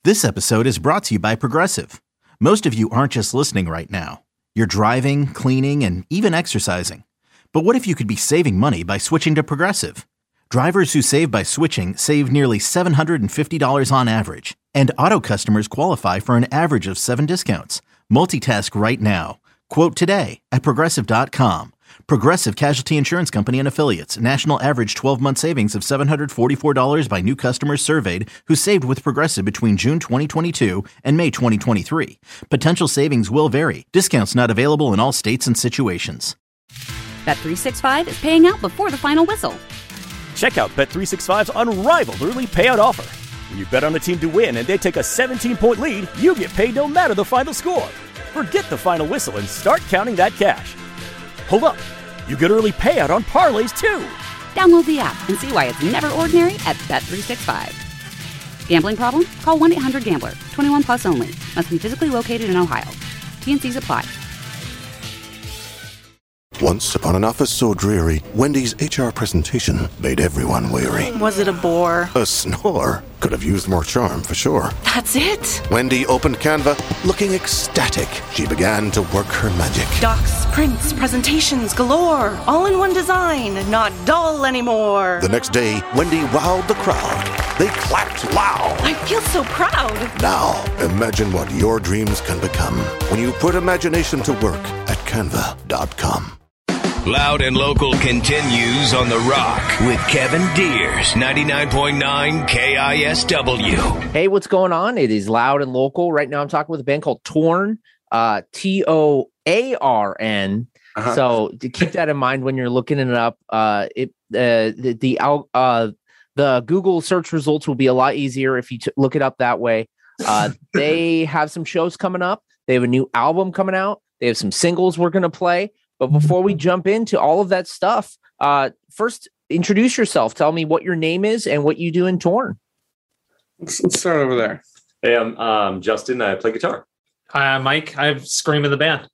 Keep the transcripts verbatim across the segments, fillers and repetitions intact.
This episode is brought to you by Progressive. Most of you aren't just listening right now. You're driving, cleaning, and even exercising. But what if you could be saving money by switching to Progressive? Drivers who save by switching save nearly seven hundred fifty dollars on average. And auto customers qualify for an average of seven discounts. Multitask right now. Quote today at Progressive dot com. Progressive Casualty Insurance Company and Affiliates. National average twelve-month savings of seven hundred forty-four dollars by new customers surveyed who saved with Progressive between June twenty twenty-two and May twenty twenty-three. Potential savings will vary. Discounts not available in all states and situations. Bet three sixty-five is paying out before the final whistle. Check out Bet three sixty-five's unrivaled early payout offer. When you bet on a team to win and they take a seventeen-point lead, you get paid no matter the final score. Forget the final whistle and start counting that cash. Hold up. You get early payout on parlays, too. Download the app and see why it's never ordinary at Bet three sixty-five. Gambling problem? Call one eight hundred gambler. twenty-one plus only. Must be physically located in Ohio. T and C's apply. Once upon an office so dreary, Wendy's H R presentation made everyone weary. Was it a bore? A snore. Could have used more charm for sure. That's it? Wendy opened Canva, looking ecstatic. She began to work her magic. Docs, prints, presentations galore. All in one design. Not dull anymore. The next day, Wendy wowed the crowd. They clapped loud. I feel so proud. Now, imagine what your dreams can become when you put imagination to work at canva dot com. Loud and Local continues on The Rock with Kevin Deers, ninety-nine point nine K I S W. Hey, what's going on? It is Loud and Local. Right now I'm talking with a band called Torn, uh, T O A R N. Uh-huh. So to keep that in mind when you're looking it up, uh, it uh, the the, uh, the Google search results will be a lot easier if you t- look it up that way. Uh, they have some shows coming up. They have a new album coming out. They have some singles we're going to play. But before we jump into all of that stuff, uh, first introduce yourself. Tell me what your name is and what you do in Torn. Let's, let's start over there. Hey, I'm um, Justin. I play guitar. Hi, I'm Mike. I scream in the band.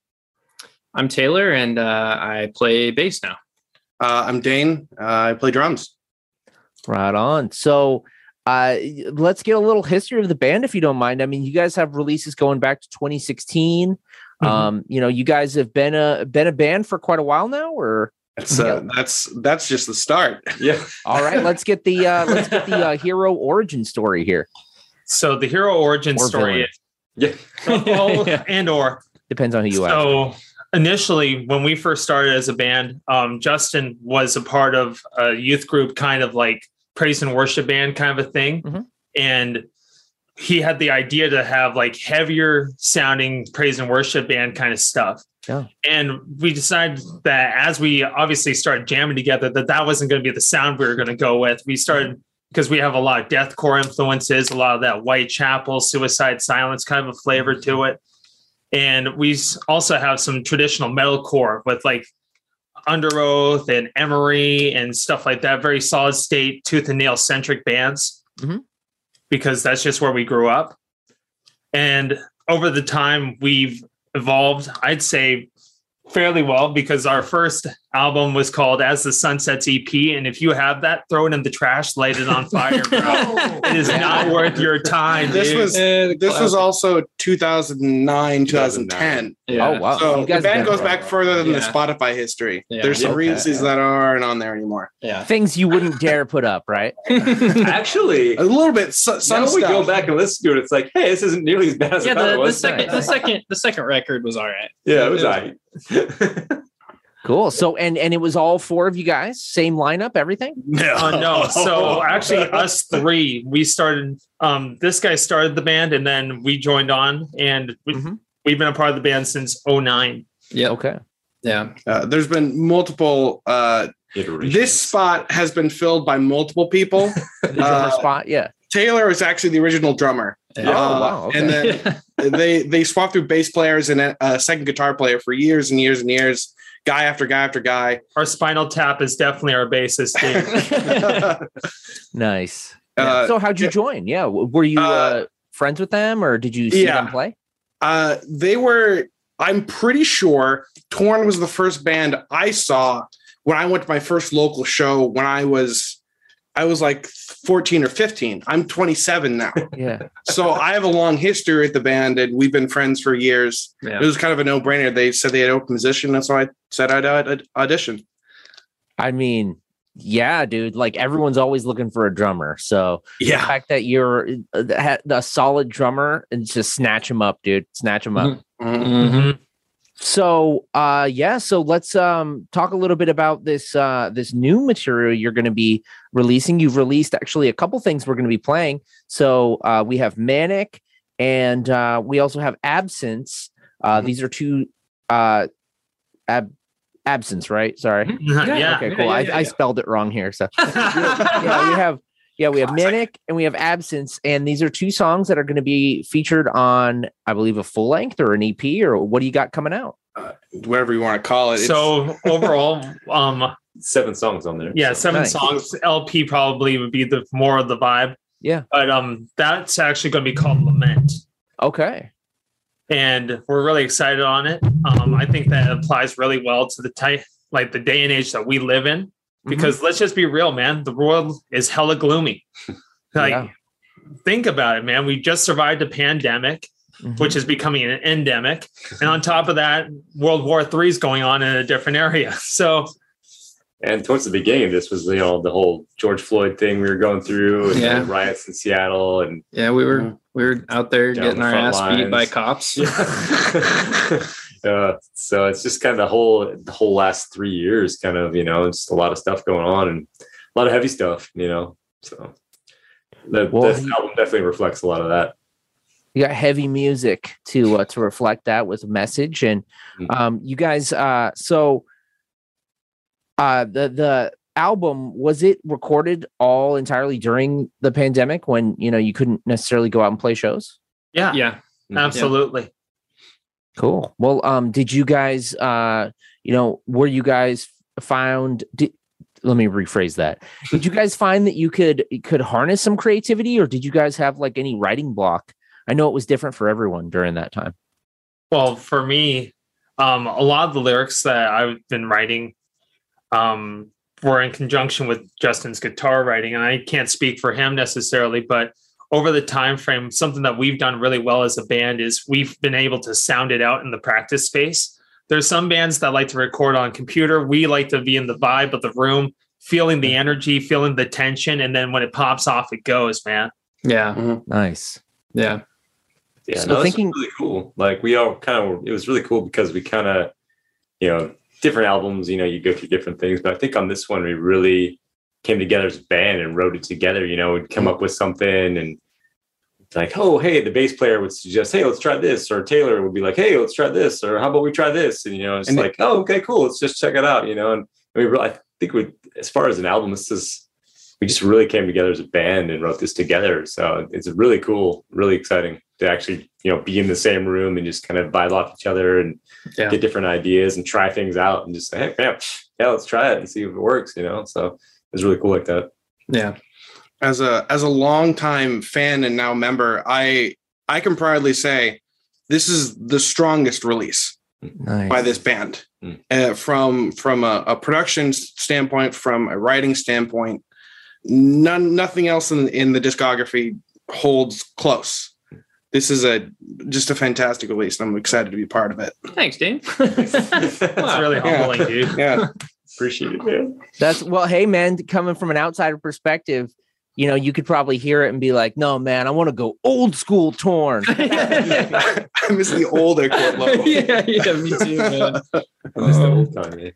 I'm Taylor, and uh, I play bass now. Uh, I'm Dane. Uh, I play drums. Right on. So uh, let's get a little history of the band, if you don't mind. I mean, you guys have releases going back to twenty sixteen. Mm-hmm. Um, you know, you guys have been a been a band for quite a while now, or that's uh, that's that's just the start. Yeah. All right, let's get the uh, let's get the uh, hero origin story here. So the hero origin or story, is, yeah, well, yeah. and or depends on who you so, ask. So initially, when we first started as a band, um, Justin was a part of a youth group, kind of like praise and worship band kind of a thing, mm-hmm. and he had the idea to have like heavier sounding praise and worship band kind of stuff. Yeah. And we decided that as we obviously started jamming together, that that wasn't going to be the sound we were going to go with. We started because we have a lot of deathcore influences, a lot of that Whitechapel, Suicide Silence kind of a flavor to it. And we also have some traditional metalcore with like Under Oath and Emery and stuff like that. Very solid state, tooth and nail centric bands. Mm-hmm. Because that's just where we grew up. And over the time we've evolved, I'd say fairly well, because our first album was called As the Sun Sets E P. And if you have that, throw it in the trash, light it on fire, bro. It is not worth your time. This dude. was uh, this was also two thousand nine, two thousand ten. Yeah. Oh, wow. So the band goes back further than yeah. the Spotify history. Yeah. There's some okay. releases that aren't on there anymore. Yeah. Things you wouldn't dare put up, right? Actually, a little bit. So, some now stuff. we go back and listen to it. It's like, hey, this isn't nearly as bad as yeah, I thought the, it was. The second, the second, the second record was all right. Yeah, it was all right. Cool. So, and and it was all four of you guys, same lineup, everything? No, uh, no. So actually, us three, we started. Um, this guy started the band, and then we joined on, and we, mm-hmm. we've been a part of the band since oh nine. Yeah. Okay. Yeah. Uh, there's been multiple. Uh, this spot has been filled by multiple people. The drummer uh, spot, yeah. Taylor is actually the original drummer. Yeah. Uh, oh, wow. Okay. And then they they swapped through bass players and a second guitar player for years and years and years. Guy after guy after guy. Our Spinal Tap is definitely our bassist. Nice. Uh, so how'd you yeah. join? Yeah. Were you uh, uh, friends with them, or did you see yeah. them play? Uh, they were, I'm pretty sure Torn was the first band I saw when I went to my first local show when I was, I was like fourteen or fifteen. I'm twenty-seven now. Yeah. So I have a long history with the band, and we've been friends for years. Yeah. It was kind of a no-brainer. They said they had open position, and so I said I'd uh, audition. I mean, yeah, dude. Like everyone's always looking for a drummer. So Yeah. the fact that you're a, a solid drummer and just snatch him up, dude. Snatch him up. Mm-hmm. So, uh, yeah. So let's um talk a little bit about this uh this new material you're going to be releasing. You've released actually a couple things we're going to be playing. So uh, we have Manic, and uh, we also have Absence. Uh, these are two uh ab- absence, right? Sorry. Yeah. Okay. Yeah, Cool. yeah, I, yeah, I yeah. spelled it wrong here. So yeah, we have. Yeah, we have Manic and we have Absence, and these are two songs that are going to be featured on, I believe, a full length or an E P, or what do you got coming out? Uh, whatever you want to call it. So overall, um, Seven songs on there. yeah, seven Nice. songs. L P probably would be the more of the vibe, Yeah. but um, that's actually going to be called Lament, Okay. and we're really excited on it. Um, I think that applies really well to the type, like the day and age that we live in. Because let's just be real, man. The world is hella gloomy. Like, Yeah. think about it, man. We just survived a pandemic, Mhm. which is becoming an endemic. And on top of that, World War Three is going on in a different area. So, And towards the beginning of this was, you know, the whole George Floyd thing we were going through, and Yeah. the riots in Seattle, and Yeah, we were we were out there Down getting the our front ass beat by lines. cops. uh, so it's just kind of the whole the whole last three years, kind of, you know, just a lot of stuff going on and a lot of heavy stuff, you know. So the, Well, this he- album definitely reflects a lot of that. You got heavy music to uh, to reflect that with a message, and um, you guys. Uh, so, uh, the the album, was it recorded all entirely during the pandemic when you know you couldn't necessarily go out and play shows? yeah, Yeah. absolutely. Cool. Well, um, did you guys, uh, you know, were you guys found? Did, let me rephrase that. Did you guys find that you could could harness some creativity, or did you guys have like any writing block? I know it was different for everyone during that time. Well, for me, um, a lot of the lyrics that I've been writing um, were in conjunction with Justin's guitar writing, and I can't speak for him necessarily, but over the time frame, something that we've done really well as a band is we've been able to sound it out in the practice space. There's some bands that like to record on computer. We like to be in the vibe of the room, feeling the energy, feeling the tension, and then when it pops off, it goes, man. Yeah. Nice. Yeah. Yeah, So no, this thinking- was really cool. Like we all kind of, it was really cool because we kind of, you know, different albums, you know, you go through different things, but I think on this one we really came together as a band and wrote it together. You know, we'd come up with something and it's like, oh, hey, the bass player would suggest, hey, let's try this, or Taylor would be like, hey, let's try this, or how about we try this? And you know, it's And like, oh, okay, cool, let's just check it out. You know, and we really, I think we, as far as an album, this is. We just really came together as a band and wrote this together. So it's really cool, really exciting to actually, you know, be in the same room and just kind of vibe off each other and Yeah. get different ideas and try things out and just say, hey, man, yeah, let's try it and see if it works, you know? So it's really cool like that. Yeah. As a as a longtime fan and now member, I I can proudly say this is the strongest release Nice. by this band. Mm. Uh, from from a, a production standpoint, from a writing standpoint. None, nothing else in, in the discography holds close. This is a just a fantastic release, and I'm excited to be part of it. Thanks, Dave. It's really humbling, dude. Yeah, Appreciate it, man. That's well, hey man, coming from an outsider perspective, you know, you could probably hear it and be like, no, man, I want to go old school Torn. I miss the older Kurt Lowe. yeah, yeah, me too, man. I miss the old Kanye.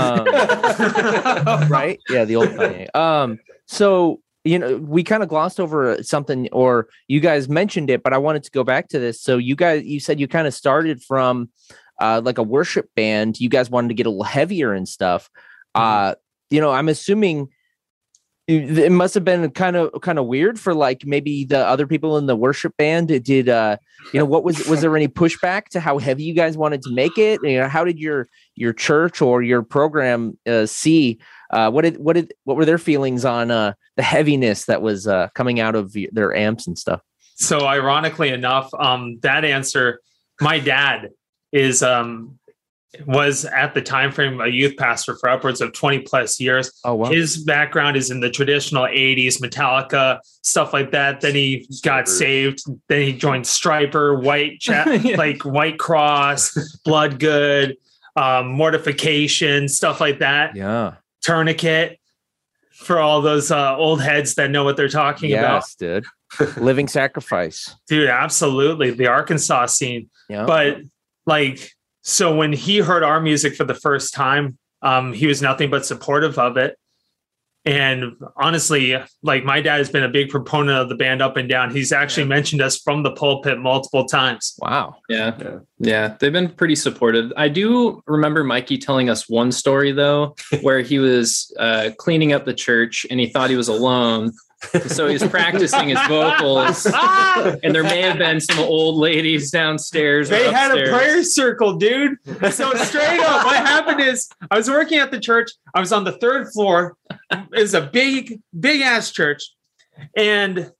Um, right? Yeah, the old Kanye. Um, so you know, we kind of glossed over something, or you guys mentioned it, but I wanted to go back to this. So you guys, you said you kind of started from uh, like a worship band. You guys wanted to get a little heavier and stuff. Uh, you know, I'm assuming it it must have been kind of kind of weird for like maybe the other people in the worship band. It did uh, you know, what was was there any pushback to how heavy you guys wanted to make it? You know, how did your your church or your program uh, see? Uh, what did what did what were their feelings on uh, the heaviness that was uh, coming out of y- their amps and stuff? So ironically enough, um, that answer, my dad is um, was at the time frame a youth pastor for upwards of twenty plus years. Oh, wow. His background is in the traditional eighties, Metallica, stuff like that. Then he got saved. Then he joined Striper, White, Cha- like White Cross, Blood Good, um, Mortification, stuff like that. Yeah. Tourniquet, for all those uh, old heads that know what they're talking yes, about. dude. Living Sacrifice. Dude, absolutely. The Arkansas scene. Yeah. But like, so when he heard our music for the first time, um, he was nothing but supportive of it. And honestly, like my dad has been a big proponent of the band Up and Down. He's actually yeah. mentioned us from the pulpit multiple times. Wow. Yeah. yeah. Yeah. They've been pretty supportive. I do remember Mikey telling us one story though, where he was uh, cleaning up the church and he thought he was alone. So he's practicing his vocals, and there may have been some old ladies downstairs. They had a prayer circle, dude. So straight up, what happened is I was working at the church. I was on the third floor. It's a big, big ass church. And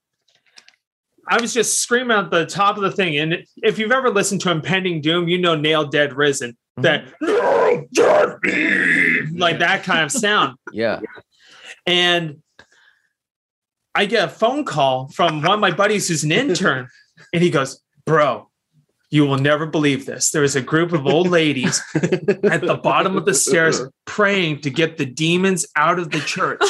I was just screaming at the top of the thing. And if you've ever listened to Impending Doom, you know Nail Dead Risen. Mm-hmm. That Nail Dead, like that kind of sound. Yeah. And I get a phone call from one of my buddies who's an intern, and he goes, bro, you will never believe this. There is a group of old ladies at the bottom of the stairs praying to get the demons out of the church.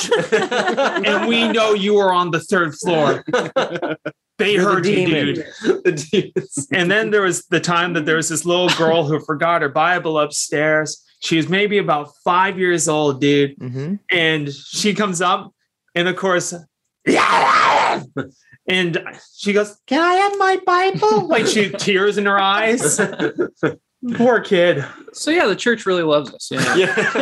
And we know you are on the third floor. They You're heard the you, dude. The and then there was the time that there was this little girl who forgot her Bible upstairs. She was maybe about five years old, dude. Mm-hmm. And she comes up, and of course, yeah. And she goes, can I have my Bible? Like she tears in her eyes. Poor kid. So yeah, the church really loves us. Yeah.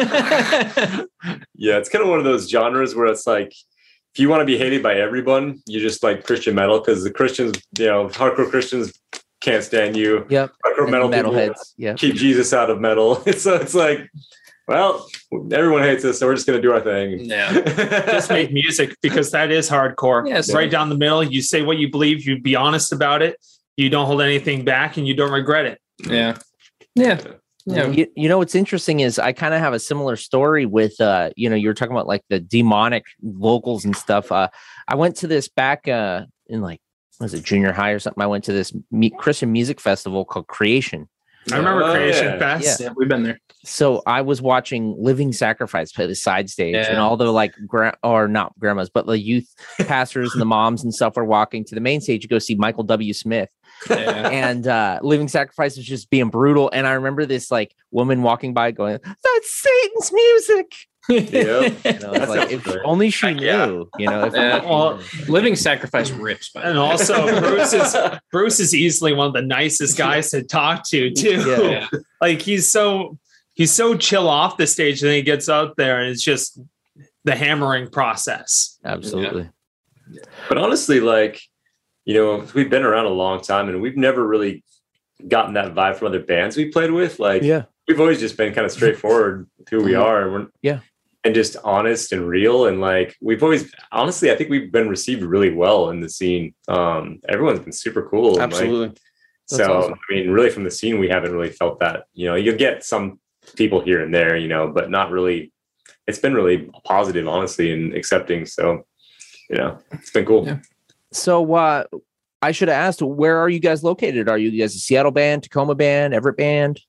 Yeah. Yeah. It's kind of one of those genres where it's like, if you want to be hated by everyone, you just like Christian metal, because the Christians, you know, hardcore Christians can't stand you. Yep. Hardcore metal metalheads. Yeah. Keep Jesus out of metal. So it's like, well, everyone hates us, so we're just going to do our thing. Yeah. Just make music, because that is hardcore. Yes. Right down the middle. You say what you believe, you be honest about it. You don't hold anything back, and you don't regret it. Yeah. Yeah. Yeah. You, you know, what's interesting is I kind of have a similar story with, uh, you know, you were talking about like the demonic vocals and stuff. Uh, I went to this back uh, in like, was it junior high or something? I went to this me- Christian music festival called Creation. I remember oh, Creation yeah. Fest. Yeah. yeah, we've been there. So I was watching Living Sacrifice play the side stage, yeah. and all the like, gra- or not grandmas, but the youth pastors and the moms and stuff were walking to the main stage to go see Michael W. Smith. Yeah. And uh, Living Sacrifice was just being brutal. And I remember this like woman walking by going, "That's Satan's music." Yep. You know, like, if only she knew, yeah. you know. If Yeah. Well, Living Sacrifice rips, by and also Bruce is Bruce is easily one of the nicest guys to talk to too. Yeah. Like he's so he's so chill off the stage, and then he gets out there and it's just the hammering process. Absolutely. Yeah. But honestly, like, you know, we've been around a long time, and we've never really gotten that vibe from other bands we played with. Like, yeah, we've always just been kind of straightforward to who we are. And we're, yeah. And just honest and real. And like, we've always, honestly, I think we've been received really well in the scene. Um, everyone's been super cool. Absolutely. Like, so, awesome. I mean, really from the scene, we haven't really felt that, you know, you get some people here and there, you know, but not really, it's been really positive, honestly, and accepting. So, you know, it's been cool. Yeah. So, uh, I should have asked, where are you guys located? Are you guys a Seattle band, Tacoma band, Everett band?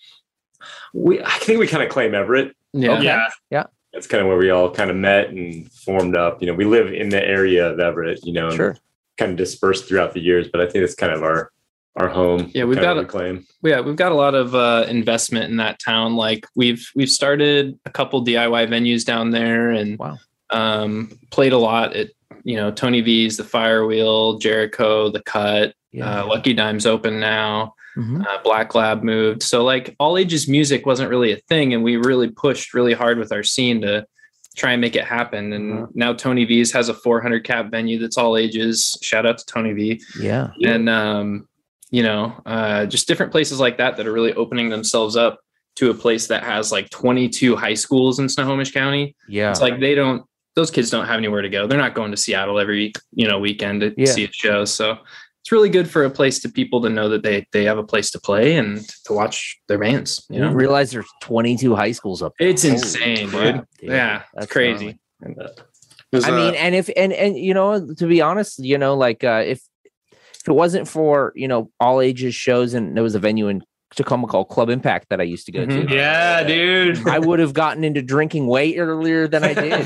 We, I think we kind of claim Everett. Yeah. Okay. Yeah. Yeah. That's kind of where we all kind of met and formed up. You know, we live in the area of Everett, you know, and sure. kind of dispersed throughout the years, but I think it's kind of our, our home. Yeah. We've got a claim. Yeah. We've got a lot of uh, investment in that town. Like we've, we've started a couple D I Y venues down there, and wow. um, played a lot at, you know, Tony V's, the Firewheel, Jericho, the Cut, yeah. uh, Lucky Dime's open now. Mm-hmm. Uh, Black Lab moved. So like all ages music wasn't really a thing. And we really pushed really hard with our scene to try and make it happen. And Mm-hmm. now Tony V's has a four hundred cap venue that's all ages. Shout out to Tony V. Yeah. And, um, you know, uh, just different places like that that are really opening themselves up to a place that has like twenty-two high schools in Snohomish County. Yeah. It's like they don't, those kids don't have anywhere to go. They're not going to Seattle every, you know, weekend to Yeah. see a show. So it's really good for a place to people to know that they they have a place to play and to watch their bands. You You know, didn't realize there's twenty-two high schools up there. it's Holy insane, crap, dude. dude. Yeah, That's it's crazy. There's, I uh, mean, and if and and you know, to be honest, you know, like uh, if if it wasn't for you know all ages shows and there was a venue in Tacoma called Club Impact that I used to go Mhm. to, Yeah, dude. I would have gotten into drinking way earlier than I did.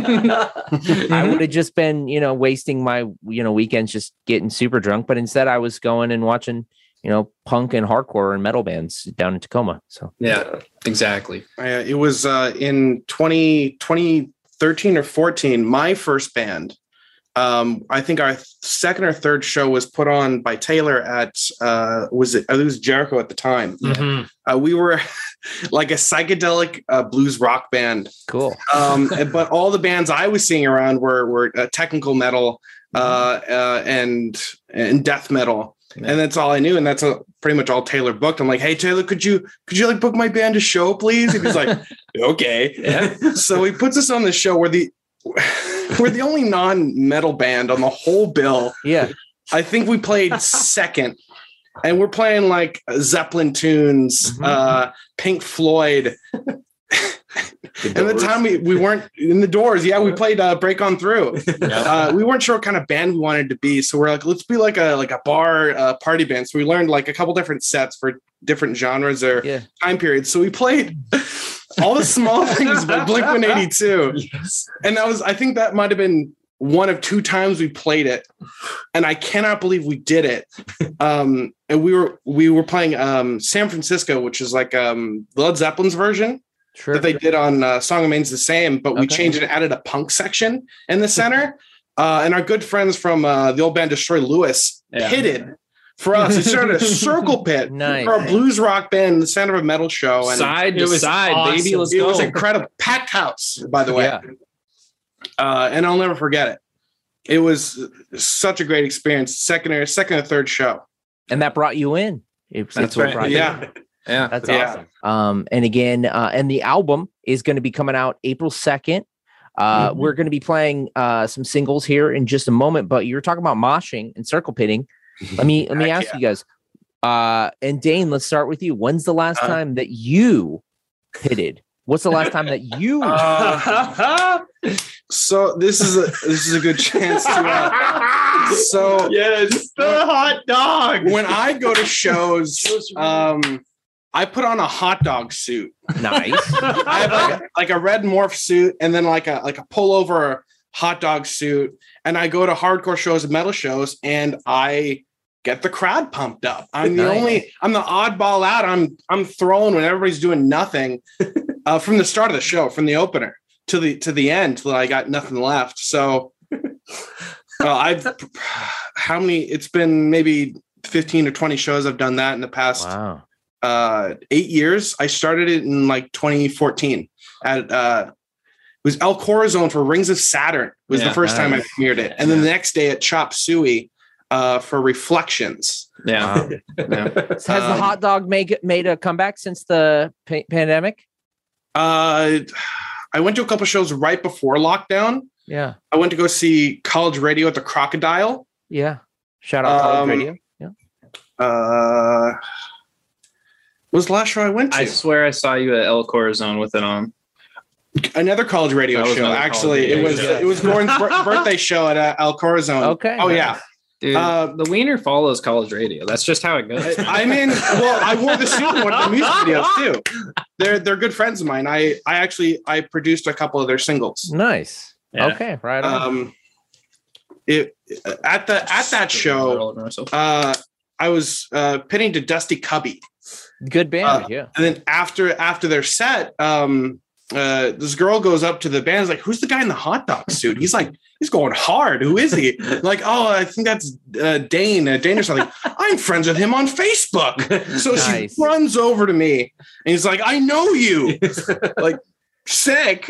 I would have just been, you know, wasting my you know weekends just getting super drunk, but instead I was going and watching, you know, punk and hardcore and metal bands down in Tacoma. So Yeah, exactly. Uh, it was uh, in twenty, twenty thirteen or fourteen, my first band. Um, I think our second or third show was put on by Taylor at, uh, was it, it was Jericho at the time. Mhm. Uh, we were like a psychedelic uh, blues rock band. cool. Um, and- but all the bands I was seeing around were, were uh, technical metal uh, uh, and, and death metal. And that's all I knew. And that's a, pretty much all Taylor booked. I'm like, hey, Taylor, could you could you like book my band a show, please? And he's like, okay. Yeah. So he puts us on the show where the we're the only non-metal band on the whole bill. Yeah. I think we played second. And we're playing like Zeppelin tunes, Mhm. uh, Pink Floyd. And the time we, we weren't in the Doors, yeah, we played uh, Break On Through. Uh, we weren't sure what kind of band we wanted to be, so we're like, let's be like a like a bar uh, party band. So we learned like a couple different sets for different genres or Yeah. time periods. So we played all the small things by Blink one eighty-two, Yes. and that was I think that might have been one of two times we played it, and I cannot believe we did it. Um, and we were we were playing um, San Francisco, which is like um, Led Zeppelin's version. Sure. That they did on uh, Song Remains the Same, but we Okay. changed it and added a punk section in the center. Uh, and our good friends from uh, the old band Destroy Lewis Yeah. pitted for us. It started a circle pit Nice. for a blues rock band in the center of a metal show. And Side it to was side, awesome. baby. Let's it go. was incredible. Packed house, by the way. Yeah. Uh, and I'll never forget it. It was such a great experience. Second or second or third show. And that brought you in. It's, That's it's what right. brought you in. Yeah. Yeah. That's Yeah. awesome. Um, and again, uh, and the album is going to be coming out April second. Uh, Mhm. We're going to be playing uh, some singles here in just a moment, but you're talking about moshing and circle pitting. Let me let me Heck ask yeah. you guys. Uh, and Dane, let's start with you. When's the last Uh, time that you pitted? What's the last time that you? Uh, so this is a this is a good chance to. Uh, so Yes, the hot dog. when I go to shows, um, I put on a hot dog suit. Nice. I have like a, like a red morph suit, and then like a like a pullover hot dog suit, and I go to hardcore shows and metal shows, and I get the crowd pumped up. I'm the Nice. only, I'm the oddball out. I'm I'm throwing when everybody's doing nothing, uh, from the start of the show, from the opener to the to the end, till I got nothing left. So uh, I've how many? It's been maybe fifteen or twenty shows I've done that in the past Wow. uh, eight years. I started it in like twenty fourteen at uh, it was El Corazon for Rings of Saturn. Was Yeah, the first time I nice. premiered it, and then the next day at Chop Suey uh, for Reflections. Yeah. Wow. Yeah. Has the Um, hot dog make made a comeback since the pa- pandemic? Uh, I went to a couple shows right before lockdown. Yeah. I went to go see College Radio at the Crocodile. Yeah. Shout out College Um, Radio. Yeah. Uh, what was the last show I went to? I swear I saw you at El Corazon with it on. Another College Radio That was show. another Actually, College it was Radio show. it was Gordon's bir- birthday show at uh, El Corazon. Okay. Oh yeah. Dude, Uh, the wiener follows college radio. That's just how it goes. I'm in. Well, I wore the suit in one of the music videos too. They're they're good friends of mine. I I actually I produced a couple of their singles. Nice. Yeah. Okay. Right on. Um, it at the at that show, uh, I was uh, pitting to Dusty Cubby. Good band. uh, yeah. And then after after their set, um, uh, this girl goes up to the band. Is like, "Who's the guy in the hot dog suit?" He's like, "He's going hard. Who is he?" Like, "Oh, I think that's uh, Dane. Uh, Dane or something." I'm friends with him on Facebook. So Nice. she runs over to me, and he's like, "I know you." Like, sick.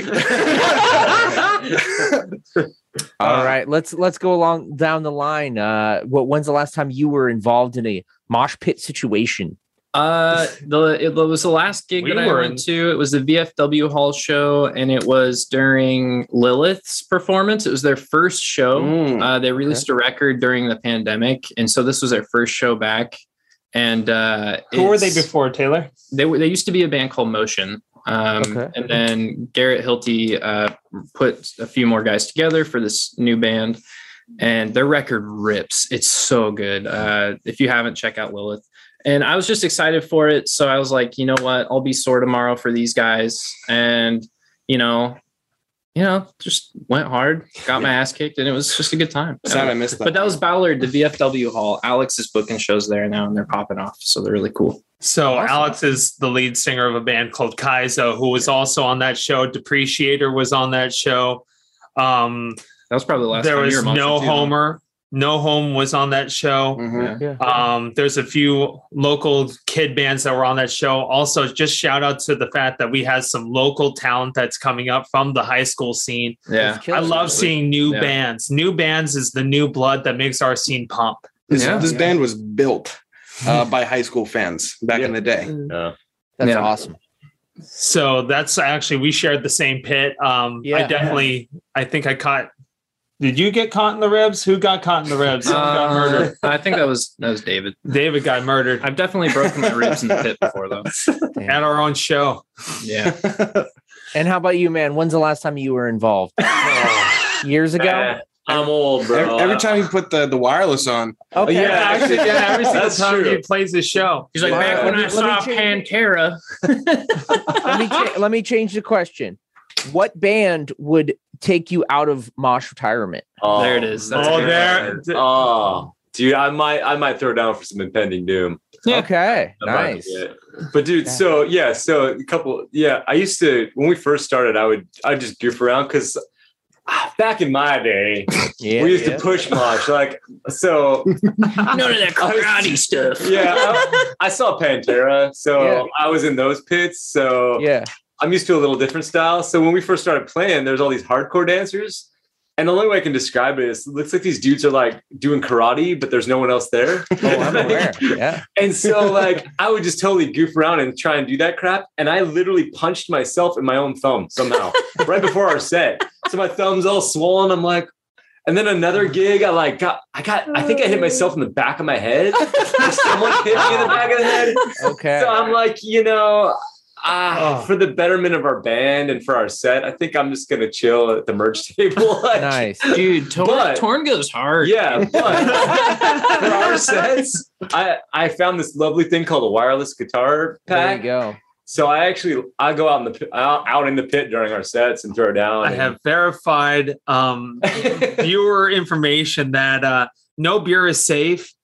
All right. Let's let's go along down the line. Uh, what? When's the last time you were involved in a mosh pit situation? Uh, the it was the last gig We that I were went in- to. It was the V F W Hall show, and it was during Lilith's performance. It was their first show. Mm, uh, they released a record during the pandemic, and so this was their first show back. And uh, Who were they it's- before, Taylor? They were. They used to be a band called Motion. Um, Okay. And then Garrett Hilty uh, put a few more guys together for this new band, and their record rips. It's so good. Uh, if you haven't, check out Lilith. And I was just excited for it. So I was like, you know what? I'll be sore tomorrow for these guys. And, you know, you know, just went hard, got my ass kicked, and it was just a good time. Sad I missed that. But that was Ballard, the V F W Hall. Alex is booking shows there now, and they're popping off. So they're really cool. So Awesome. Alex is the lead singer of a band called Kaizo, who was also on that show. Depreciator was on that show. Um, That was probably the last there time you was were No Monster too, huh? Homer. No Home was on that show. Mhm. Yeah. Um, there's a few local kid bands that were on that show. Also, just shout out to the fact that we had some local talent that's coming up from the high school scene. Yeah. I love seeing new Yeah. bands. New bands is the new blood that makes our scene pump. This, Yeah. this band was built uh, by high school fans back in the day. Yeah. That's Yeah. awesome. So that's actually, we shared the same pit. Um, I Yeah. definitely, I think I caught, did you get caught in the ribs? Who got caught in the ribs? Who got Uh, murdered? I think that was that was David. David got murdered I've definitely broken my ribs in the pit before, though. at our own show. Yeah. And how about you, man? When's the last time you were involved? Years ago? Eh, I'm old, bro. Every, every time you put the, the wireless on, Okay. Yeah, actually, yeah, every single That's time true. he plays his show. He's like, Yeah. back when Let me- I let saw me change- Pantera. let me cha- let me change the question. What band would take you out of Mosh retirement? Oh, There it is. That's Oh, good. there. Oh, dude, I might, I might throw down for some impending doom. Yeah. Okay, That might nice. be it. But dude, so yeah, so a couple, yeah, I used to when we first started, I would, I just goof around because back in my day, Yeah, we used yeah. to push mosh like so. None of that karate stuff. Yeah, I, I saw Pantera, so Yeah. I was in those pits. So Yeah. I'm used to a little different style. So when we first started playing, there's all these hardcore dancers. And the only way I can describe it is it looks like these dudes are like doing karate, but there's no one else there. Oh, I'm aware. Yeah. And so like I would just totally goof around and try and do that crap. And I literally punched myself in my own thumb somehow right before our set. So my thumb's all swollen. I'm like, and then another gig, I like got I got I think I hit myself in the back of my head. Someone hit me in the back of the head. Okay. So I'm like, you know, ah, Oh. for the betterment of our band and for our set, I think I'm just gonna chill at the merch table. Like, Nice. Dude, Torn, But- Torn goes hard. yeah, but for our sets, I I found this lovely thing called a wireless guitar There you pack. go. So I actually I go out in the pit- out, out in the pit during our sets and throw down. I and- have verified um, viewer information that uh, no beer is safe.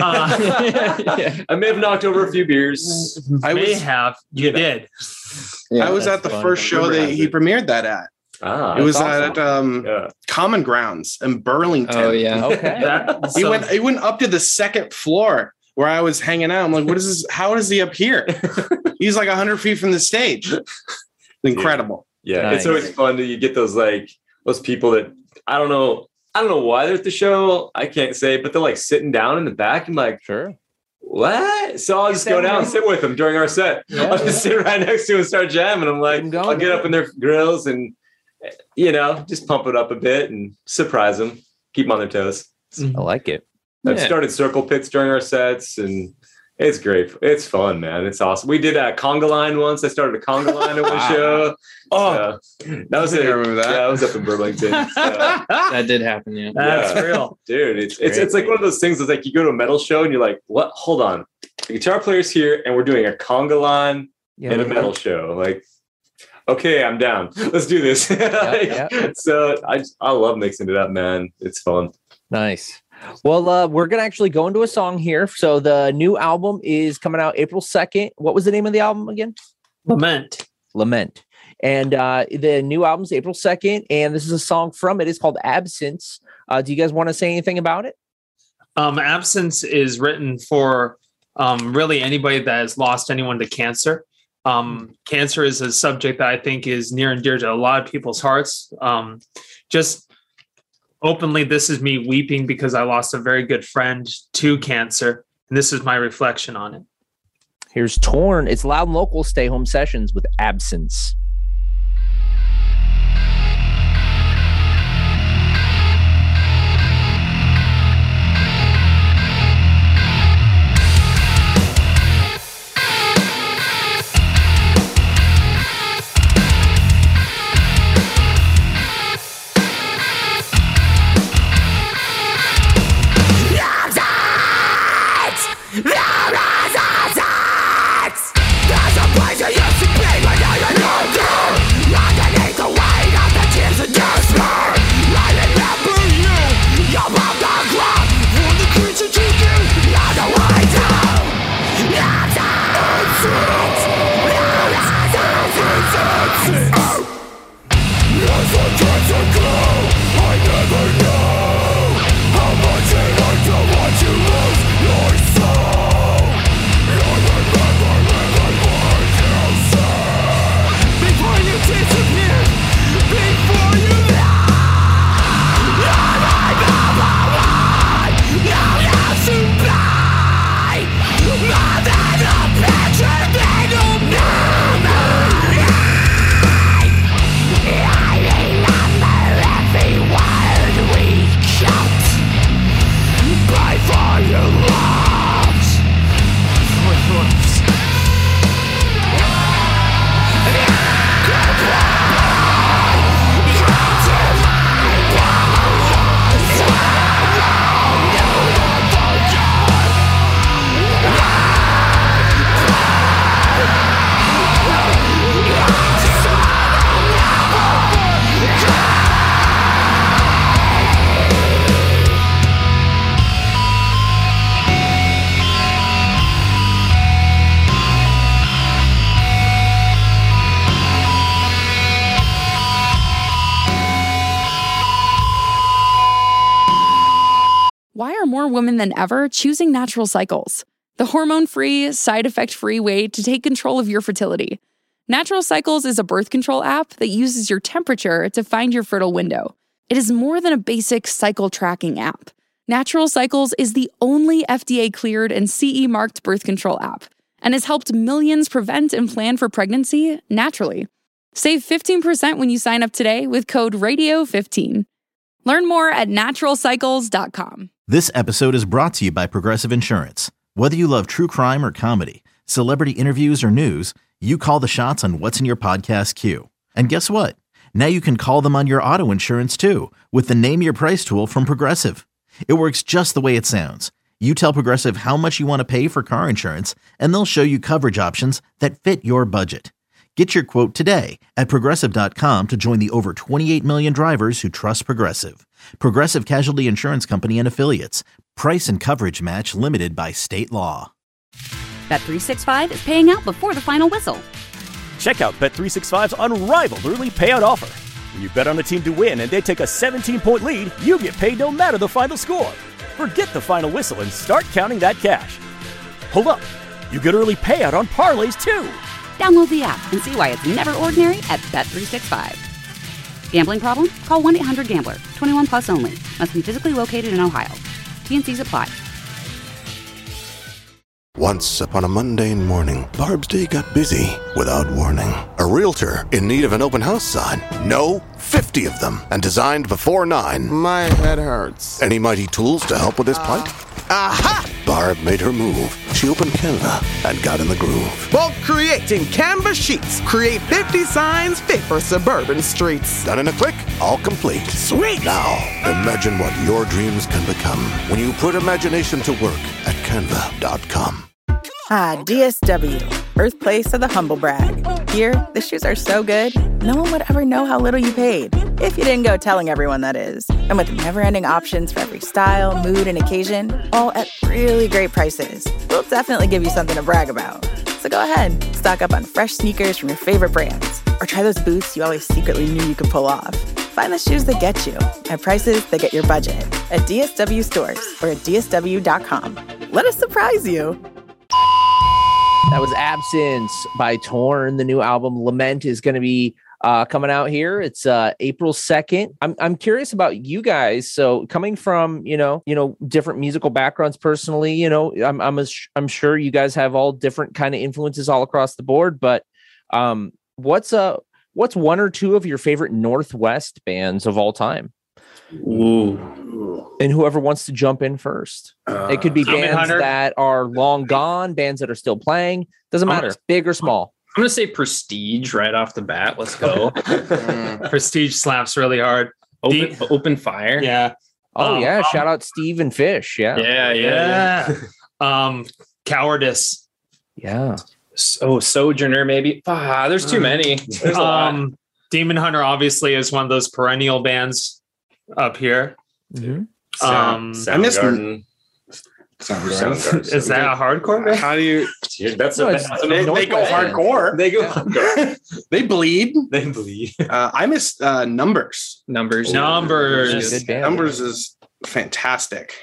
Uh, I may have knocked over a few beers. I may was have. You did. I was at the fun. first show that he premiered that at. Ah, It was awesome. at um, yeah. Common Grounds in Burlington. Oh, yeah. Okay. That, He so- went. He went up to the second floor where I was hanging out. I'm like, what is this? How is he up here? He's like hundred feet from the stage. Incredible. Yeah, Nice. it's always fun that you get those like those people that I don't know. I don't know why they're at the show. I can't say, but they're like sitting down in the back. I'm like, Sure. what? So I'll just go that down and right? sit with them during our set. Yeah, I'll just sit right next to them and start jamming. I'm like, Keep 'em going. I'll get up in their grills and you know just pump it up a bit and surprise them, keep them on their toes. I like it. I've Yeah. started circle pits during our sets and it's great. It's fun, man. It's awesome. We did a conga line once. I started a conga line at one Wow. show. Oh, So, that was I it. remember that. Yeah, I was up in Burlington. So, That did happen, yeah. That's Yeah. real. dude, it's, it's it's like one of those things that's like you go to a metal show and you're like, what? Hold on. The guitar player's here and we're doing a conga line in a metal show. Like, okay, I'm down. Let's do this. Like, yeah. So I just- I love mixing it up, man. It's fun. Nice. Well, uh, we're gonna actually go into a song here. So the new album is coming out April second. What was the name of the album again? Lament. Lament. And uh, the new album's April second, and this is a song from it. It's called Absence. Uh, do you guys want to say anything about it? Um, Absence is written for um, really anybody that has lost anyone to cancer. Um, cancer is a subject that I think is near and dear to a lot of people's hearts. Um, just openly, this is me weeping because I lost a very good friend to cancer, and this is my reflection on it. Here's Torn. It's Loud and Local Stay Home Sessions with Absence. Why are more women than ever choosing Natural Cycles? The hormone-free, side-effect-free way to take control of your fertility. Natural Cycles is a birth control app that uses your temperature to find your fertile window. It is more than a basic cycle tracking app. Natural Cycles is the only F D A-cleared and C E-marked birth control app and has helped millions prevent and plan for pregnancy naturally. Save fifteen percent when you sign up today with code radio fifteen. Learn more at natural cycles dot com. This episode is brought to you by Progressive Insurance. Whether you love true crime or comedy, celebrity interviews or news, you call the shots on what's in your podcast queue. And guess what? Now you can call them on your auto insurance too with the Name Your Price tool from Progressive. It works just the way it sounds. You tell Progressive how much you want to pay for car insurance, and they'll show you coverage options that fit your budget. Get your quote today at Progressive dot com to join the over twenty-eight million drivers who trust Progressive. Progressive Casualty Insurance Company and Affiliates. Price and coverage match limited by state law. Bet three sixty-five is paying out before the final whistle. Check out Bet three sixty-five's unrivaled early payout offer. When you bet on a team to win and they take a seventeen-point lead, you get paid no matter the final score. Forget the final whistle and start counting that cash. Hold up. You get early payout on parlays too. Download the app and see why it's never ordinary at Bet three sixty-five. Gambling problem? Call one eight hundred gambler. twenty-one plus only. Must be physically located in Ohio. T N Cs apply. Once upon a mundane morning, Barb's day got busy without warning. A realtor in need of an open house sign. No, fifty of them, and designed before nine. My head hurts. Any mighty tools to help with this plight? Aha! Barb made her move. She opened Canva and got in the groove. Bulk creating Canva sheets. Create fifty signs fit for suburban streets. Done in a click, all complete. Sweet! Now, imagine what your dreams can become when you put imagination to work at canva dot com. Ah, D S W, birthplace of the humble brag. Here, the shoes are so good, no one would ever know how little you paid. If you didn't go telling everyone, that is. And with never-ending options for every style, mood, and occasion, all at really great prices, we'll definitely give you something to brag about. So go ahead, stock up on fresh sneakers from your favorite brands, or try those boots you always secretly knew you could pull off. Find the shoes that get you at prices that get your budget at D S W stores or at D S W dot com. Let us surprise you. That was Absence by Torn. The new album Lament is going to be uh, coming out here. It's uh, April second. I'm I'm curious about you guys. So coming from you know you know different musical backgrounds personally, you know I'm I'm a, I'm sure you guys have all different kind of influences all across the board. But um, what's uh what's one or two of your favorite Northwest bands of all time? Ooh. And whoever wants to jump in first. Uh, it could be bands that are long gone, bands that are still playing. Doesn't matter, gonna, big or small. I'm going to say Prestige right off the bat. Let's go. Prestige slaps really hard. Open, Deep. open Fire. Yeah. Oh, um, um, yeah. Shout out Steve and Fish. Yeah. Yeah, yeah. yeah. um, Cowardice. Yeah. Oh, Sojourner, maybe. Ah, there's too many. There's a lot. Um, Demon Hunter obviously is one of those perennial bands up here. Mm-hmm. Um, I missed Soundgarden. Soundgarden. Is that a hardcore band? How do you? That's no, a that's they, they go hardcore. They go. Yeah. Hardcore. They bleed. They bleed. Uh, I missed uh, Numbers. Numbers. Numbers. Numbers is fantastic.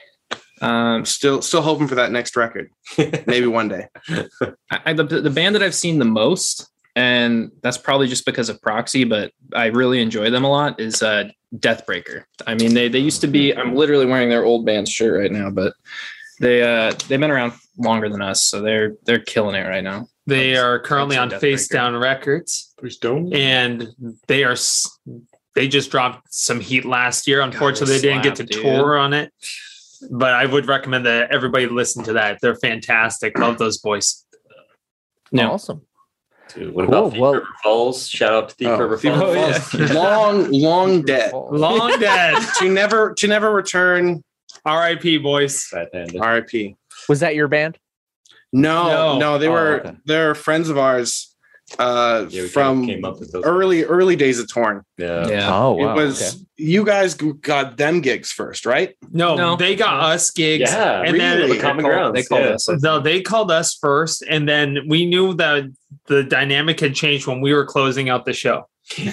Um, still, still hoping for that next record. Maybe one day. I, the the band that I've seen the most, and that's probably just because of Proxy, but I really enjoy them a lot, is uh, Deathbreaker. I mean, they they used to be. I'm literally wearing their old band shirt right now, but they uh, they've been around longer than us, so they're they're killing it right now. They are currently on Face Down Records, and they are they just dropped some heat last year. Unfortunately, God, they didn't slap, get to dude. tour on it, but I would recommend that everybody listen to that. They're fantastic. Love those boys. Yeah. Awesome. Dude, what Cool. about Thief Well- River Falls? Shout out to Thief Oh, River Thief Falls. River Falls. Long, long dead. Long dead. to never, to never return. R I P boys. Fat Panda. R I P. Was that your band? No, No. no, they Oh, were okay. they're friends of ours uh, Yeah, we from came up with those. early early days of Torn. Yeah. Yeah. Oh, wow. It was okay. you guys got them gigs first, right? No, No. they got us gigs. Yeah, and really? then Common They called- Grounds. They called yeah. us. no, they called us first, and then we knew that the dynamic had changed when we were closing out the show.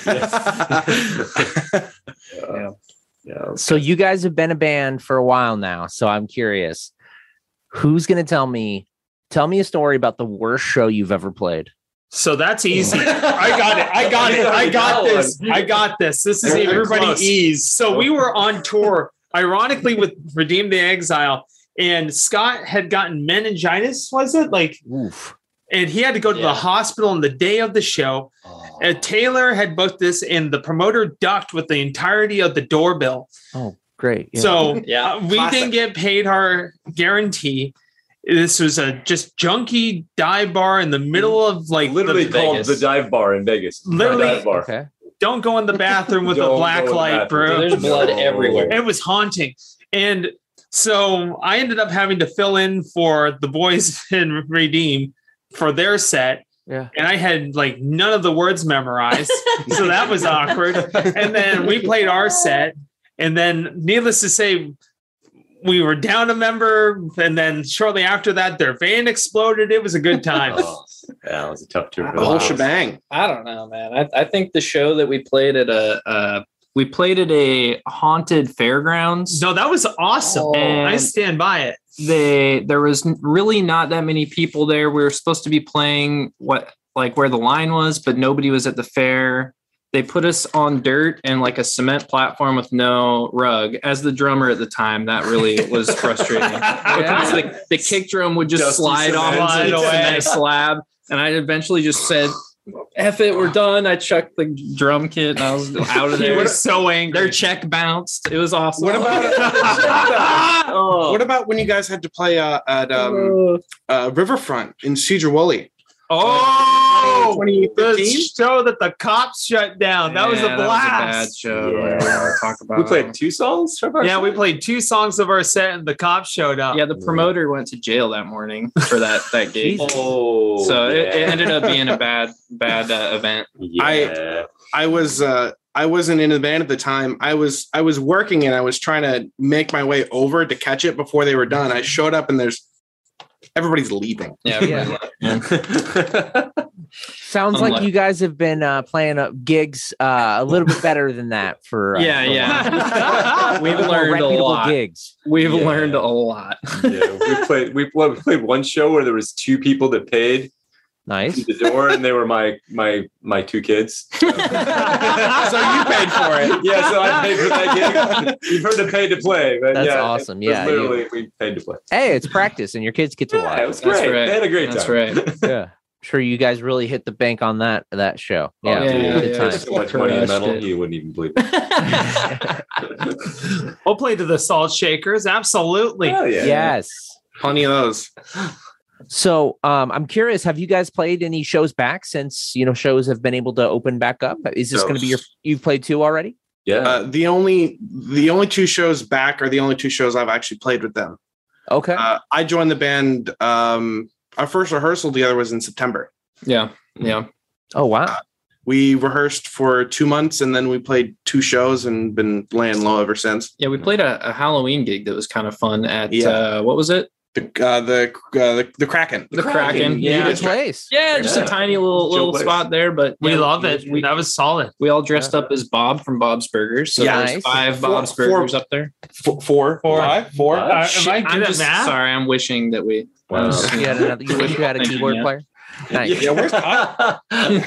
yeah. Yeah. So you guys have been a band for a while now. So I'm curious, who's going to tell me, tell me a story about the worst show you've ever played. So that's easy. I got it. I got it. I got this. I got this. This is Very everybody close. ease. So we were on tour, ironically, with Redeem the Exile, and Scott had gotten meningitis, was it? Like, Oof. and he had to go to Yeah. the hospital on the day of the show. And Taylor had booked this, and the promoter ducked with the entirety of the doorbell. Oh, great. Yeah. So Yeah, uh, we classic. didn't get paid our guarantee. This was a just junky dive bar in the middle of like Literally the called Vegas. the dive bar in Vegas. Literally- Dive bar. okay. Don't go in the bathroom with a Don't black go in the light, bathroom. bro. There's blood everywhere. It was haunting. And so I ended up having to fill in for the boys in Redeem for their set. Yeah. And I had like none of the words memorized. So that was awkward. And then we played our set. And then needless to say, we were down a member. And then shortly after that, their van exploded. It was a good time. Oh, yeah, it was a tough tour. The whole shebang. I don't know, man. I, I think the show that we played at a uh, we played at a haunted fairgrounds. No, that was awesome. Oh. I stand by it. They there was n- really not that many people there. We were supposed to be playing what like where the line was, but nobody was at the fair. They put us on dirt and like a cement platform with no rug. As the drummer at the time, that really was frustrating. Because the, the kick drum would just Dusty slide off cement. onto the Slide away. cement slab, and I eventually just said, F it, we're done. I chucked the drum kit and I was out of He there. was so angry. Their check bounced. It was awesome. What about Oh. what about when you guys had to play uh, at um, uh, Riverfront in Cedar Woolley? Oh, twenty the fifteen? show that the cops shut down. That was a Yeah, blast. bad show. Yeah. I don't wanna talk about We played two songs. from our Yeah, we set? played two songs of our set, and the cops showed up. Yeah, the promoter went to jail that morning for that that gig. Oh, So it, it yeah. ended up being a bad bad uh, event. Yeah. I was uh, I wasn't in the band at the time. I was I was working and I was trying to make my way over to catch it before they were done. I showed up and there's everybody's leaving. Yeah. Yeah. yeah. Sounds like you guys have been uh, playing up gigs uh, a little bit better than that for uh, Yeah, for a yeah. while. We've More learned a reputable lot. gigs. We've Yeah. learned a lot. yeah, we played we, well, we played one show where there was two people that paid, Nice. The door, and they were my my my two kids. So, so you paid for it. Yeah, so I paid for that gig. You've heard of pay to play, but That's yeah, awesome. it was Yeah, literally you- we paid to play. Hey, it's practice, and your kids get to watch. Yeah, it was great. They had a great That's time. right. Yeah, I'm sure you guys really hit the bank on that that show. Oh, Yeah, dude, good there's time. so much money in metal, you wouldn't even believe it. We'll play to the Salt Shakers. Absolutely. Oh, yeah. Yes. Plenty of those. So um, I'm curious, have you guys played any shows back since, you know, shows have been able to open back up? Is this going to be your, you've played two already? Yeah. Uh, the only the only two shows back are the only two shows I've actually played with them. Okay. Uh, I joined the band. Um, our first rehearsal together was in September. Yeah. Yeah. Oh, wow. Uh, we rehearsed for two months and then we played two shows and been laying low ever since. Yeah, we played a, a Halloween gig that was kind of fun at Yeah. uh, what was it? The uh, the, uh, the the Kraken. The Kraken. Yeah, Yeah, good place. yeah, just Yeah. a tiny little Chill little place. spot there, but We yeah, love it. We, that was solid. we all dressed up as Bob from Bob's Burgers. So Yeah, there's nice. five Four- Bob's four- Burgers up there. Four, four, Four. five, four. Uh, am Shit, I I'm good at just math? sorry. I'm wishing that we. Wow. You, had another, you wish you had a keyboard Yeah. player? Nice. Yeah, where's Todd?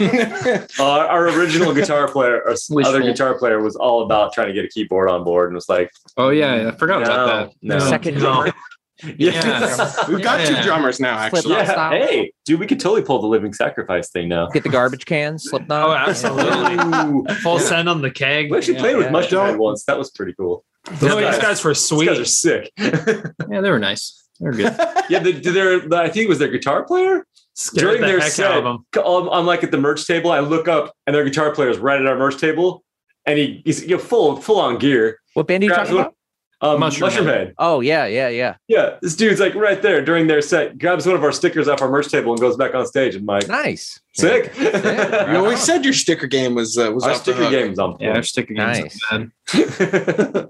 Uh, our original guitar player, or Wishful. other guitar player, was all about trying to get a keyboard on board, and was like, Oh yeah, I forgot about no, that. no. Second No. drummer. Yeah. We've got two Yeah. drummers now, actually. Slipknot Yeah, style. hey, dude, we could totally pull the Living Sacrifice thing now. Get the garbage cans, Slipknot. Oh, absolutely. Ooh. Full send on the keg. We actually Yeah, played with yeah. Mushroom Head Don't- once. That was pretty cool. No, these guys were These sweet. guys are sick. Yeah, they were nice. They were good. Yeah, the, their, the, I think it was their guitar player. Scared During the their heck set, out of them. I'm, I'm like at the merch table. I look up, and their guitar player is right at our merch table, and he, he's you know, full full on gear. What band are you Grabs talking one- about? Um, Mushroom Mushroom, Head. Head. Oh, yeah, yeah, yeah. Yeah, this dude's like right there during their set, grabs one of our stickers off our merch table and goes back on stage. And like, Nice. sick. You always said your sticker game was uh, was Our off the sticker hook. game's on Yeah, our sticker games. Nice. Bad.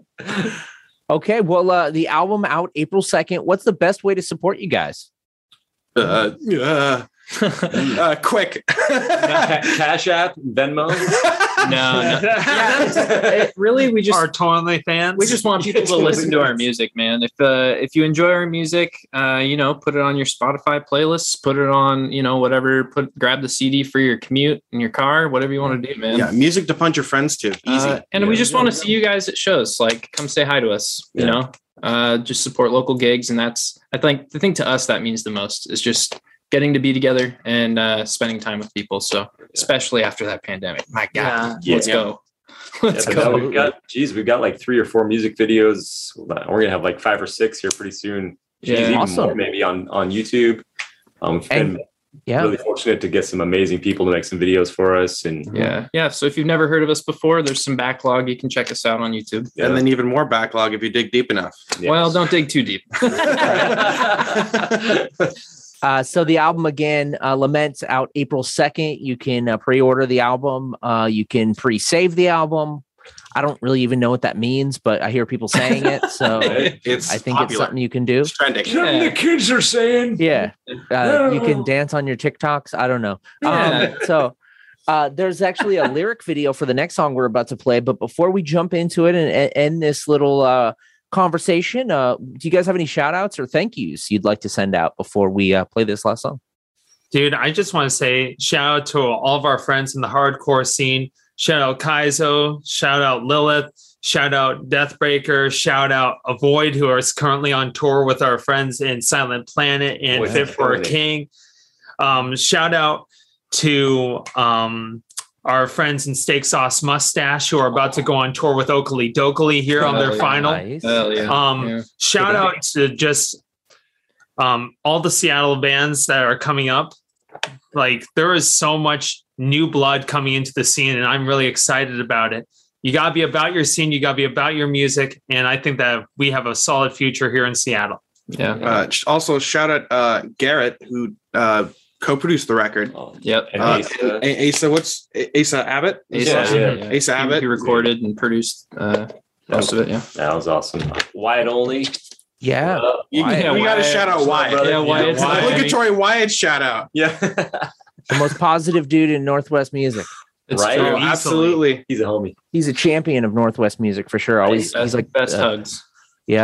Okay, well, uh, the album out April second. What's the best way to support you guys? Uh, uh, uh, quick. Ca- Cash App, Venmo. No, no. Yeah, it's- it- really, we just Our Totally fans. we just want people to listen to our music, man. If uh, if you enjoy our music, uh, you know, put it on your Spotify playlists, put it on, you know, whatever. Put grab the C D for your commute in your car, whatever you want to do, man. Yeah, music to punch your friends to. Easy. Uh, and we just want to see you guys at shows. Like, come say hi to us. You Yeah. know, uh, just support local gigs, and that's I think the thing to us that means the most is just getting to be together and uh, spending time with people. So, especially after that pandemic, my God, Yeah. let's Yeah. go. Yeah, Let's but go. now we've got, geez, we've got like three or four music videos. We're gonna have like five or six here pretty soon. Geez, Yeah. even Awesome. more maybe on on YouTube. Um, we've been And- Yeah. really fortunate to get some amazing people to make some videos for us. And Yeah, yeah. So if you've never heard of us before, there's some backlog. You can check us out on YouTube. Yeah. And then even more backlog if you dig deep enough. Yes. Well, don't dig too deep. Uh, so the album again, uh, Laments, out April second. You can uh, pre-order the album. Uh, you can pre-save the album. I don't really even know what that means, but I hear people saying it, so It's I think it's popular. something you can do. It's trending. Yeah. the kids are saying. Yeah, uh, you can dance on your TikToks. I don't know. Um, so uh, there's actually a lyric video for the next song we're about to play. But before we jump into it and, and end this little uh, conversation, uh, do you guys have any shout outs or thank yous you'd like to send out before we uh, play this last song? Dude, I just want to say shout out to all of our friends in the hardcore scene. Shout out Kaizo, shout out Lilith, shout out Deathbreaker, shout out Avoid, who is currently on tour with our friends in Silent Planet and Boy, Fit for a totally. King. Um, shout out to um, our friends in Steak Sauce Mustache, who are about to go on tour with Oakley Dokley here on their Hell yeah. final. Nice. Hell yeah. Um, Yeah. Shout out to just um, all the Seattle bands that are coming up. Like, there is so much new blood coming into the scene, and I'm really excited about it. You got to be about your scene. You got to be about your music. And I think that we have a solid future here in Seattle. Yeah. Uh, sh- also, shout out uh, Garrett, who uh, co-produced the record. Yep. And Uh, Asa. A- Asa, what's A- Asa Abbott? Asa, Yeah, yeah. yeah. Asa He- Abbott. He recorded and produced uh, most of it. Yeah. That was awesome. Wyatt Only. Yeah. Uh, You, Wyatt. we got to Wyatt. shout out Wyatt. Brother. Yeah, Wyatt's Wyatt. the- Obligatory Wyatt shout out. Yeah. The most positive dude in Northwest music. It's Right. true. Oh, absolutely. He's a homie. He's a champion of Northwest music for sure. Always, Best, he's like best uh, hugs. Yeah.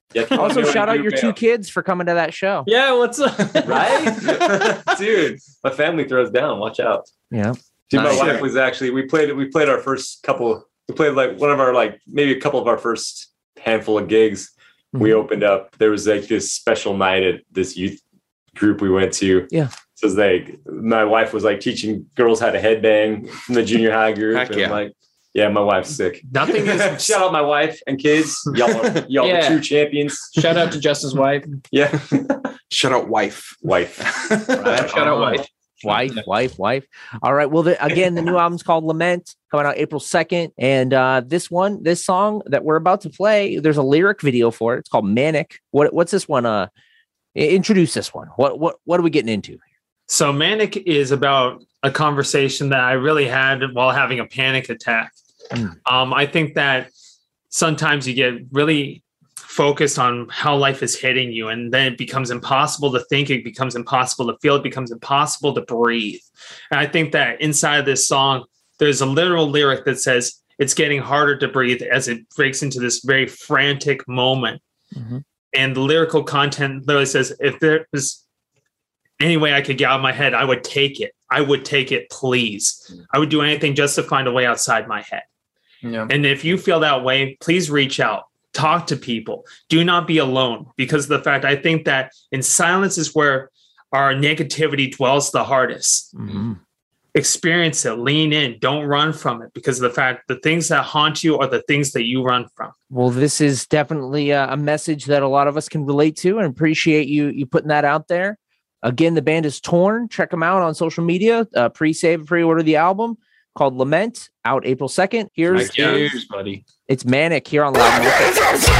Yeah, if you wanna Also, know shout what out to your do, two bail. kids for coming to that show. Yeah, what's up? Right? Dude, my family throws down. Watch out. Yeah. Dude, Nice. my wife was actually, we played we played our first couple, we played like one of our, like maybe a couple of our first handful of gigs. Mm-hmm. We opened up, there was like this special night at this youth group we went to. Yeah. So it was like, my wife was like teaching girls how to headbang from the junior high group. Heck and yeah. I'm like, yeah, my wife's sick. Nothing is Shout out my wife and kids. Y'all are, y'all Yeah. the true champions. Shout out to Justin's wife. Yeah. Shut out, wife. Wife. Shout out wife. Wife, wife, wife. All right. Well, the, again, the new album's called Lament, coming out April second. And uh, this one, this song that we're about to play, there's a lyric video for it. It's called Manic. What What's this one? Uh, introduce this one. What What What are we getting into? So Manic is about a conversation that I really had while having a panic attack. Mm. Um, I think that sometimes you get really focused on how life is hitting you, and then it becomes impossible to think, it becomes impossible to feel, it becomes impossible to breathe. And I think that inside of this song, there's a literal lyric that says it's getting harder to breathe as it breaks into this very frantic moment. Mm-hmm. And the lyrical content literally says, if there was any way I could get out of my head, I would take it. I would take it, please. I would do anything just to find a way outside my head. Yeah. And if you feel that way, please reach out. Talk to people. Do not be alone, because of the fact I think that in silence is where our negativity dwells the hardest. Mm-hmm. Experience it, lean in, don't run from it, because of the fact the things that haunt you are the things that you run from. Well, this is definitely a, a message that a lot of us can relate to, and appreciate you you putting that out there. Again, the band is Torn. Check them out on social media. Uh, pre-save, pre-order the album called Lament, out April second. Here's Cheers, buddy. It's Manic here on Live Market.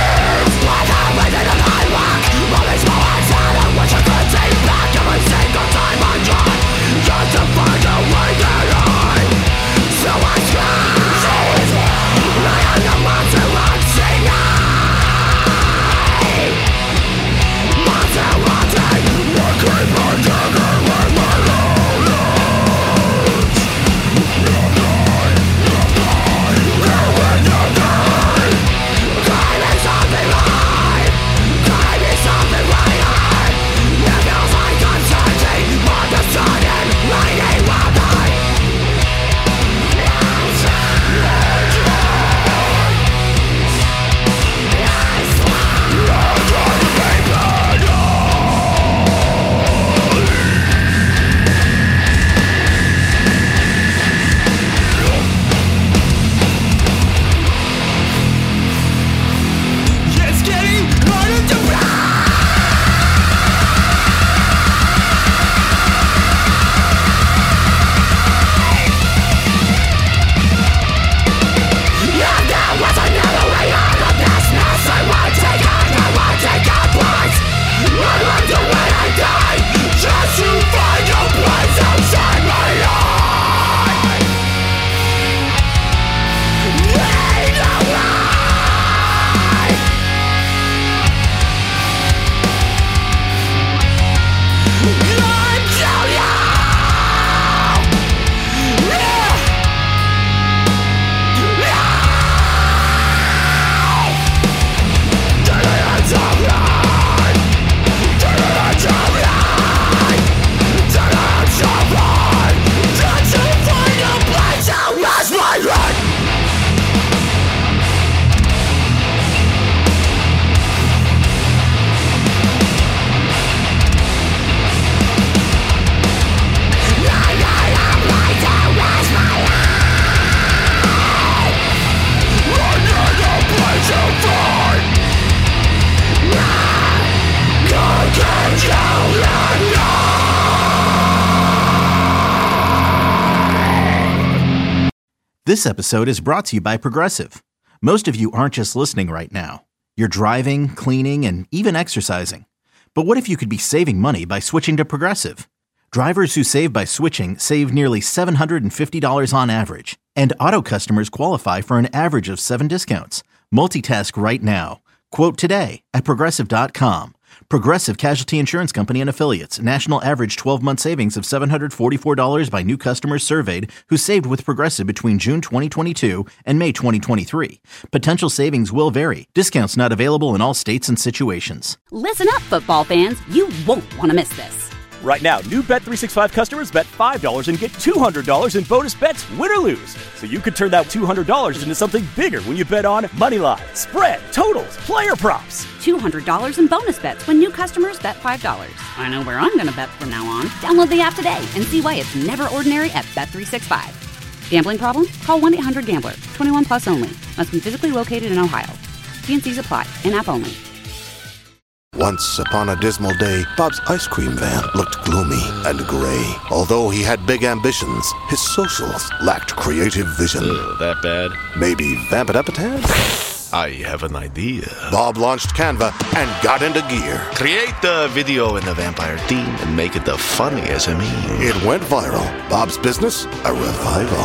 This episode is brought to you by Progressive. Most of you aren't just listening right now. You're driving, cleaning, and even exercising. But what if you could be saving money by switching to Progressive? Drivers who save by switching save nearly seven hundred fifty dollars on average. And auto customers qualify for an average of seven discounts. Multitask right now. Quote today at Progressive dot com. Progressive Casualty Insurance Company and Affiliates. National average twelve-month savings of seven hundred forty-four dollars by new customers surveyed who saved with Progressive between June twenty twenty-two and May twenty twenty-three. Potential savings will vary. Discounts not available in all states and situations. Listen up, football fans. You won't want to miss this. Right now, new Bet three sixty-five customers bet five dollars and get two hundred dollars in bonus bets, win or lose. So you could turn that two hundred dollars into something bigger when you bet on moneyline, spread, totals, player props. two hundred dollars in bonus bets when new customers bet five dollars. I know where I'm going to bet from now on. Download the app today and see why it's never ordinary at Bet three sixty-five. Gambling problem? Call one eight hundred gambler. twenty-one plus only. Must be physically located in Ohio. T N Cs apply. In-app only. Once upon a dismal day, Bob's ice cream van looked gloomy and gray. Although he had big ambitions, his socials lacked creative vision. Ugh, that bad? Maybe vamp it up a tad? I have an idea. Bob launched Canva and got into gear. Create the video in the vampire theme and make it the funniest meme. It went viral. Bob's business, a revival.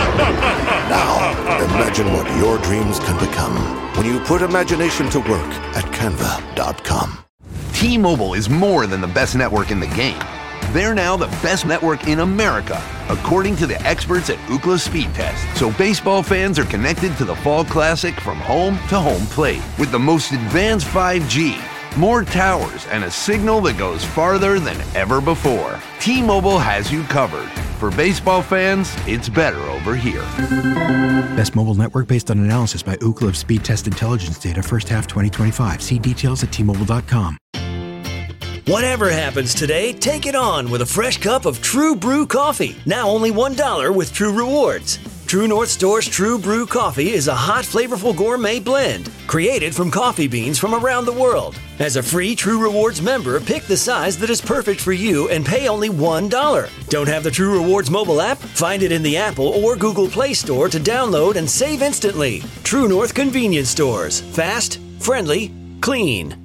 Now, imagine what your dreams can become when you put imagination to work at canva dot com. T-Mobile is more than the best network in the game. They're now the best network in America, according to the experts at Ookla Speed Test. So baseball fans are connected to the Fall Classic from home to home plate with the most advanced five G, more towers, and a signal that goes farther than ever before. T-Mobile has you covered. For baseball fans, it's better over here. Best mobile network based on analysis by Ookla of Speed Test Intelligence data first half twenty twenty-five. See details at T Mobile dot com. Whatever happens today, take it on with a fresh cup of True Brew coffee. Now only one dollar with True Rewards. True North Store's True Brew coffee is a hot, flavorful gourmet blend created from coffee beans from around the world. As a free True Rewards member, pick the size that is perfect for you and pay only one dollar. Don't have the True Rewards mobile app? Find it in the Apple or Google Play Store to download and save instantly. True North Convenience Stores. Fast, friendly, clean.